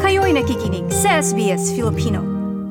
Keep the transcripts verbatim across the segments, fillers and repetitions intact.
Kayo'y nakikinig sa S B S Filipino.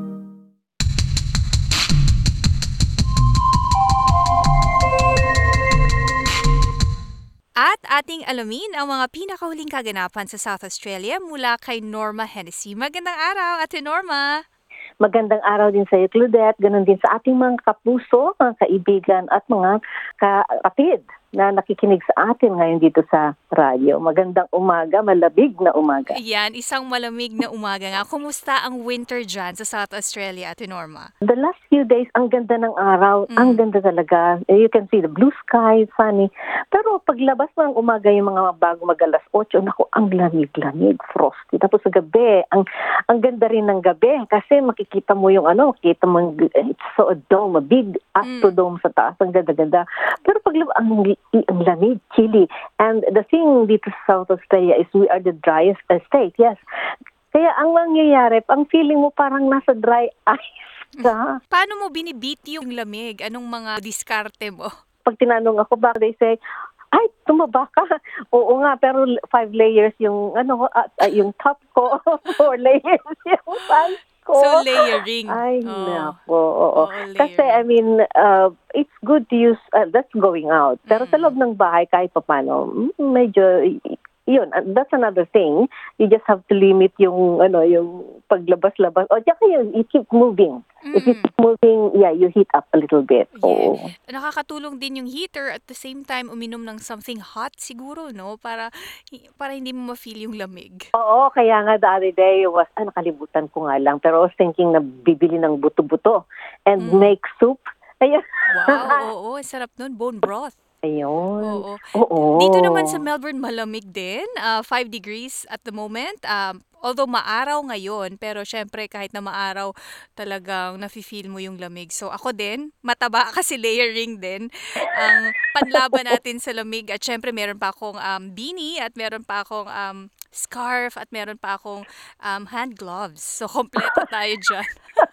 At ating alamin ang mga pinakahuling kaganapan sa South Australia mula kay Norma Hennessy. Magandang araw, Ate Norma! Magandang araw din sa iyo, Claudette. Ganon din sa ating mga kapuso, mga kaibigan at mga kapatid na nakikinig sa atin ngayon dito sa radyo. Magandang umaga, malabig na umaga. Yan, isang malamig na umaga nga. Kumusta ang winter dyan sa South Australia, Ate Norma? The last few days, ang ganda ng araw. Mm. Ang ganda talaga. You can see the blue sky, sunny. Pero paglabas ng umaga yung mga bago mag alas otso, naku, ang lamig-lamig, frosty. Tapos sa gabi, ang ang ganda rin ng gabi kasi makikita mo yung ano, makikita mo, it's so a dome, a big astrodome mm. sa taas. Ang ganda-ganda. Pero paglabas, ang ang lamig, chilly. And the thing dito sa South Australia is we are the driest uh, state, yes. Kaya ang mangyayari, ang feeling mo parang nasa dry ice ka. Paano mo binibit yung lamig? Anong mga diskarte mo? Pag tinanong ako, baka they say, ay, tumaba ka. Oo nga, pero five layers yung, ano, uh, uh, yung top ko, four layers yung pants ko. So, layering. Ay, oh. nako. Oo. Oh, Kasi, I mean, uh, it's good to use, uh, that's going out. Pero mm. sa loob ng bahay, kahit pa paano, medyo, yun, that's another thing. You just have to limit yung, ano, yung paglabas-labas. O, tsaka yun, you keep moving. Mm. If you keep moving, yeah, you heat up a little bit. Yeah. Oh. Nakakatulong din yung heater at the same time uminom ng something hot siguro, no? Para para hindi mo ma-feel yung lamig. Oo, kaya nga the other day was, ah, nakalibutan ko nga lang. Pero I was thinking na bibili ng buto-buto and mm. make soup. Ayun. Wow, oo, sarap nun, bone broth. Ayun. Oo. Oo. Dito naman sa Melbourne, malamig din. Uh, five degrees at the moment. Um, although maaraw ngayon, pero syempre kahit na maaraw, talagang nafe-feel mo yung lamig. So ako din, mataba kasi layering din ang panlaban natin sa lamig. At syempre meron pa akong um, beanie at meron pa akong um, scarf at meron pa akong um, hand gloves. So kompleto tayo dyan.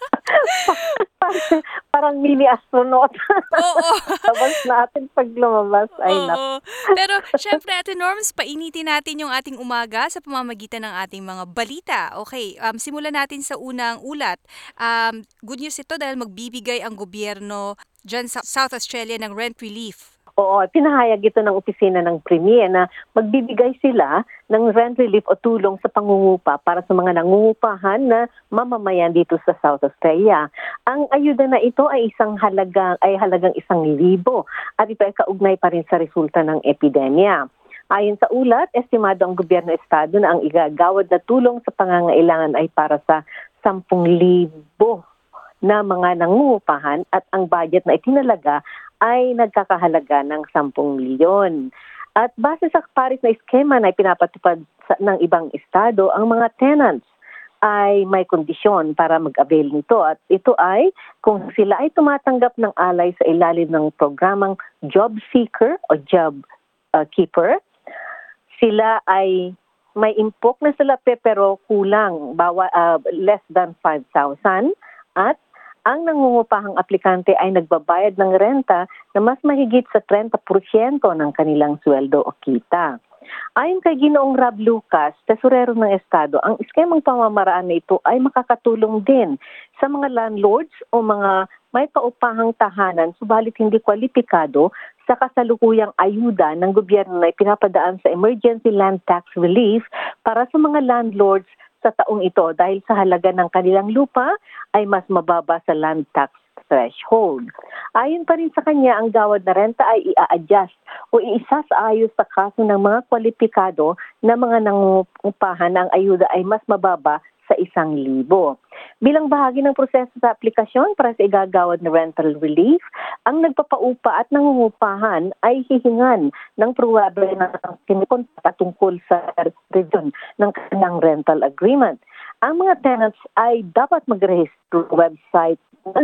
Parang mini astronaut. Oo. Labas natin pag lumabas. Ay, Oo. Pero syempre, Ate Norms, painitin natin yung ating umaga sa pamamagitan ng ating mga balita. Okay, um, simulan natin sa unang ulat. Um, good news ito dahil magbibigay ang gobyerno dyan sa South Australia ng rent relief. Oo, pinahayag ito ng opisina ng Premier na magbibigay sila ng rent relief o tulong sa pangungupa para sa mga nangungupahan na mamamayan dito sa South Australia. Ang ayuda na ito ay isang halagang ay halagang isang libo at ito ay kaugnay pa rin sa resulta ng epidemya. Ayon sa ulat, estimado ang gobyerno estado na ang igagawad na tulong sa pangangailangan ay para sa sampung libo na mga nangungupahan at ang budget na itinalaga ay nagkakahalaga ng sampung milyon. At base sa paris na eskema na pinapatupad sa, ng ibang estado, ang mga tenants ay may kondisyon para mag-avail nito. At ito ay kung sila ay tumatanggap ng alay sa ilalim ng programang Job Seeker o Job uh, Keeper, sila ay may impok na sila pero kulang, bawa, uh, less than five thousand at ang nangungupahang aplikante ay nagbabayad ng renta na mas mahigit sa thirty percent ng kanilang sweldo o kita. Ayon kay Ginoong Rob Lucas, tesorero ng Estado, ang eskemang pamamaraan na ito ay makakatulong din sa mga landlords o mga may paupahang tahanan subalit hindi kwalipikado sa kasalukuyang ayuda ng gobyerno na ipinapadaan sa Emergency Land Tax Relief para sa mga landlords sa taong ito dahil sa halaga ng kanilang lupa ay mas mababa sa land tax threshold. Ayon pa rin sa kanya, ang gawad na renta ay i-adjust o iisa-ayos sa kaso ng mga kwalipikado na mga nangungupahan na ang ayuda ay mas mababa sa isang libo. Bilang bahagi ng proseso sa aplikasyon para sa igagawad na rental relief, ang nagpapaupa at nangungupahan ay hihingan ng probable na kinikontak tungkol sa region ng kanilang rental agreement. Ang mga tenants ay dapat mag-register sa website ng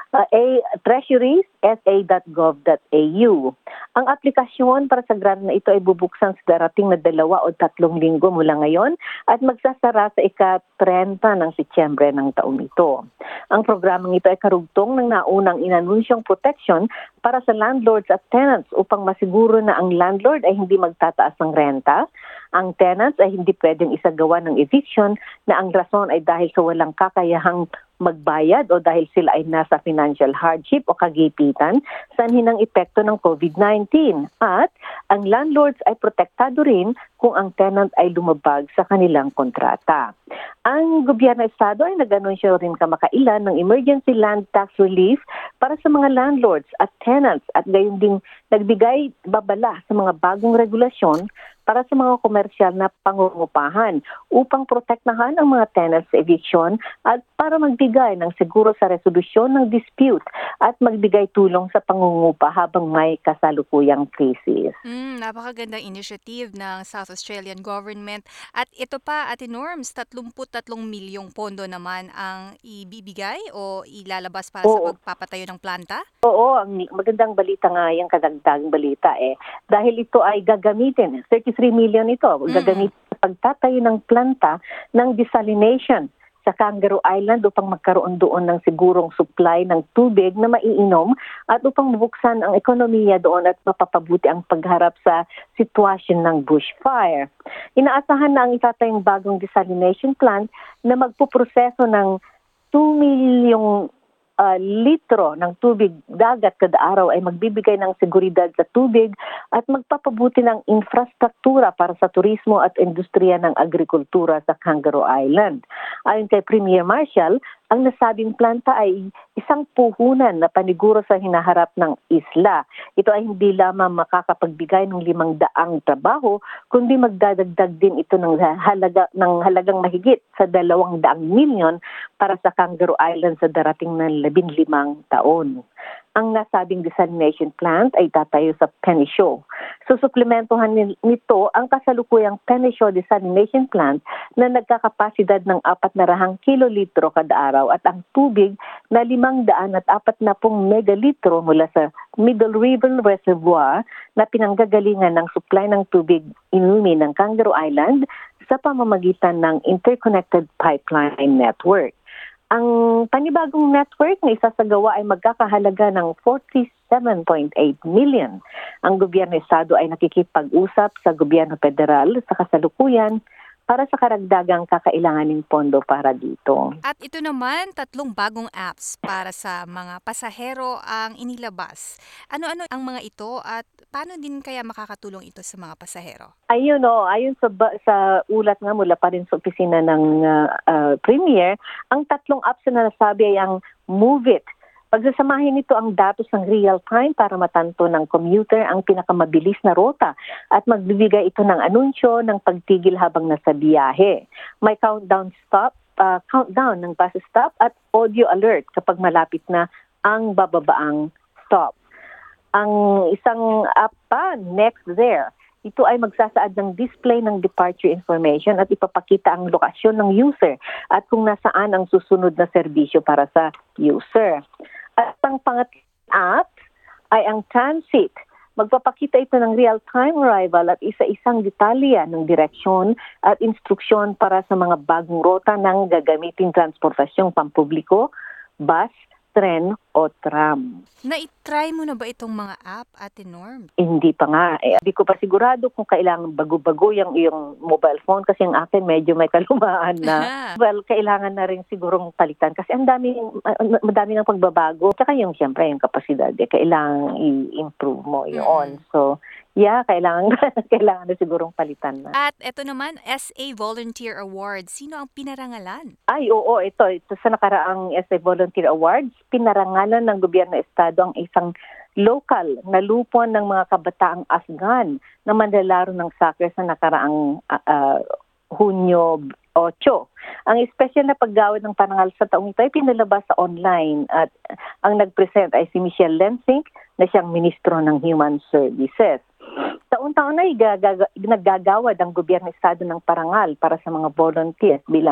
uh, a treasuries s a dot gov dot a u. Ang aplikasyon para sa grant na ito ay bubuksan sa darating na dalawa o tatlong linggo mula ngayon at magsasara sa ika-trenta ng Setyembre ng taong ito. Ang programang ito ay karugtong ng naunang inanunsyong protection para sa landlords at tenants upang masiguro na ang landlord ay hindi magtataas ng renta, ang tenants ay hindi pwedeng isagawa ng eviction na ang rason ay dahil sa walang kakayahang magbayad o dahil sila ay nasa financial hardship o kagipitan sa hinang epekto ng COVID nineteen. At ang landlords ay protektado rin kung ang tenant ay lumabag sa kanilang kontrata. Ang gobyerno estado ay nag-anunsyo rin kamakailan ng emergency land tax relief para sa mga landlords at tenants at gayon ding nagbigay babala sa mga bagong regulasyon para sa mga komersyal na pangungupahan upang protektahan ang mga tenants sa eviction at para magbigay ng siguro sa resolusyon ng dispute at magbigay tulong sa pangungupa habang may kasalukuyang krisis. Mm, napakagandang initiative ng South Australian government. At ito pa, Ate Norms, thirty-three milyong pondo naman ang ibibigay o ilalabas para sa Oo. pagpapatayo ng planta? Oo, ang magandang balita nga yung kadagdagang balita eh. Dahil ito ay gagamitin, thirty-three million ito, Mm. gagamitin sa pagtatayo ng planta ng desalination sa Kangaroo Island upang magkaroon doon ng sigurong supply ng tubig na maiinom at upang mabuksan ang ekonomiya doon at mapapabuti ang pagharap sa sitwasyon ng bushfire. Inaasahan na ang itatayong bagong desalination plant na magpuproseso ng two milyong uh, litro ng tubig dagat kada araw ay magbibigay ng seguridad sa tubig at magpapabuti ng infrastruktura para sa turismo at industriya ng agrikultura sa Kangaroo Island. Ayon kay Premier Marshall, ang nasabing planta ay isang puhunan na paniguro sa hinaharap ng isla. Ito ay hindi lamang makakapagbigay ng limang daang trabaho, kundi magdadagdag din ito ng, halaga, ng halagang mahigit sa dalawang daang milyon para sa Kangaroo Island sa darating na labing limang taon. Ang nasabing desalination plant ay tatayo sa Penisho. Susuplementohan nito ang kasalukuyang Penisho Desalination Plant na nagkakapasidad ng apat na rahang kilolitro kada araw at ang tubig na limang daan at apat na pong megalitro mula sa Middle River Reservoir na pinanggagalingan ng supply ng tubig inumin ng Kangaroo Island sa pamamagitan ng Interconnected Pipeline Network. Ang panibagong network na isasagawa ay magkakahalaga ng forty-seven point eight million. Ang gobyerno estado ay nakikipag-usap sa gobyerno federal sa kasalukuyan para sa karagdagang kakailanganing pondo para dito. At ito naman, tatlong bagong apps para sa mga pasahero ang inilabas. Ano-ano ang mga ito at paano din kaya makakatulong ito sa mga pasahero? Ayun o, ayon sa, sa ulat nga mula pa rin sa opisina ng uh, uh, Premier, ang tatlong apps na nasabi ay ang Move It. Pagsasamahin nito ang datos ng real time para matanto ng commuter ang pinakamabilis na rota at magbibigay ito ng anunsyo ng pagtigil habang nasa biyahe. May countdown stop, uh, countdown ng bus stop at audio alert kapag malapit na ang bababaang stop. Ang isang app pa, Next There, ito ay magsasaad ng display ng departure information at ipapakita ang lokasyon ng user at kung nasaan ang susunod na serbisyo para sa user. At ang pangatlong app ay ang Transit. Magpapakita ito ng real-time arrival at isa-isang detalya ng direksyon at instruksyon para sa mga bagong rota ng gagamiting transportasyong pampubliko, bus, tren o tram. Na-try mo na ba itong mga app, Ate Norm? Hindi pa nga. Eh, hindi ko pa sigurado kung kailangan bago-bago yung, yung mobile phone kasi ang akin medyo may kalumaan na. Well, kailangan na rin sigurong palitan kasi ang dami, madami ng pagbabago. Tsaka yung siyempre yung kapasidad, eh, kailangan i-improve mo yun. Mm-hmm. So, yeah, kailangan, kailangan na sigurong palitan na. At ito naman, S A Volunteer Award. Sino ang pinarangalan? Ay, oo, ito. Ito sa nakaraang S A Volunteer Awards, pinarangalan ng gobyerno estado ang isang local na lupon ng mga kabataang Afghan na manlalaro ng soccer sa nakaraang uh, uh, Hunyo eight. Ang espesyal na paggawad ng parangal sa taong ito ay pinalabas sa online at ang nag-present ay si Michelle Lensink na siyang Ministro ng Human Services. Taon-taon na nagagawad ang gobyerno estado ng parangal para sa mga volunteers bilang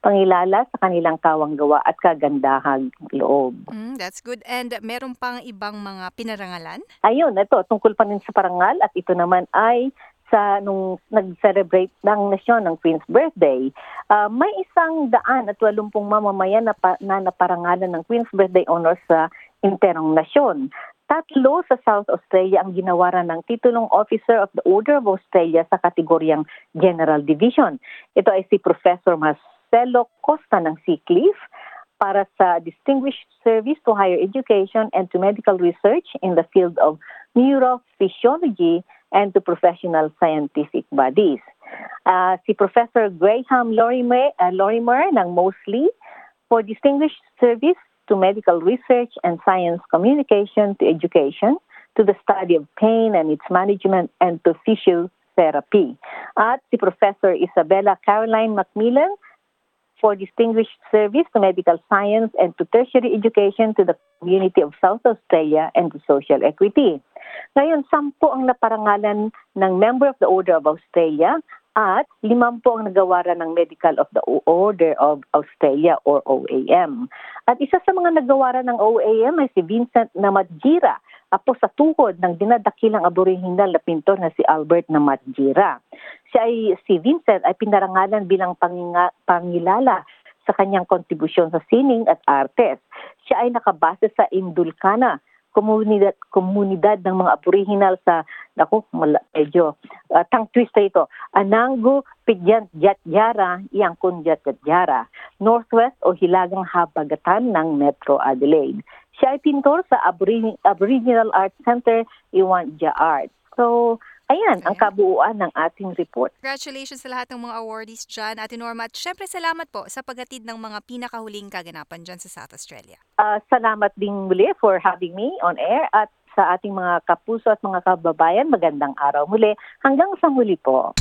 pangilala sa kanilang kawanggawa at kagandahang loob. Mm, that's good. And meron pang ibang mga pinarangalan? Ayun, ito, tungkol pa rin sa parangal at ito naman ay sa nung nag-celebrate ng nasyon ng Queen's birthday. Uh, may isang daan at walumpung mamamayan na, pa, na naparangalan ng Queen's birthday honors sa interong nasyon. Tatlo sa South Australia ang ginawaran ng titulong Officer of the Order of Australia sa kategoryang General Division. Ito ay si Professor Marcelo Costa ng Seacliff para sa Distinguished Service to Higher Education and to Medical Research in the field of neurophysiology and to professional scientific bodies. Uh, si Professor Graham Lorimer, uh, Lorimer ng Moseley for Distinguished Service to Medical Research and Science Communication to Education, to the study of pain and its management, and to physiotherapy. At si Professor Isabella Caroline Macmillan for Distinguished Service to Medical Science and to Tertiary Education to the community of South Australia and to social equity. Ngayon, sampu ang naparangalan ng Member of the Order of Australia at limampu ang nagawaran ng Medical of the Order of Australia or O A M. At isa sa mga nagawaran ng O A M ay si Vincent Namatjira, apo sa tuhod ng dinadakilang aboriginal na pintor na si Albert Namatjira. Siya ay, si Vincent ay pinarangalan bilang panginga, pangilala sa kanyang kontribusyon sa sining at artes. Siya ay nakabase sa Indulcana, komunidad komunidad ng mga aboriginal sa naku medyo uh, tang twist ito Anangu Pidyant Jatjara Yangkun Jatjara, Northwest o Hilagang Habagatan ng Metro Adelaide. Siya ay pintor sa Aborig- Aboriginal Art Center Iwanja Art. So ayan, ang kabuuan ng ating report. Congratulations sa lahat ng mga awardees dyan, Ate Norma. At syempre, salamat po sa paghatid ng mga pinakahuling kaganapan dyan sa South Australia. Uh, salamat din muli for having me on air at sa ating mga kapuso at mga kababayan, magandang araw muli. Hanggang sa muli po.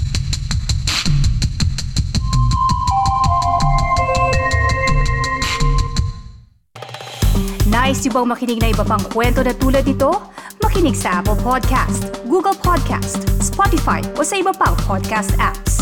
Nice yung bang makinig na iba pang kwento na tulad ito? Makinig sa Apple Podcast, Google Podcast, Spotify o sa iba pang podcast apps.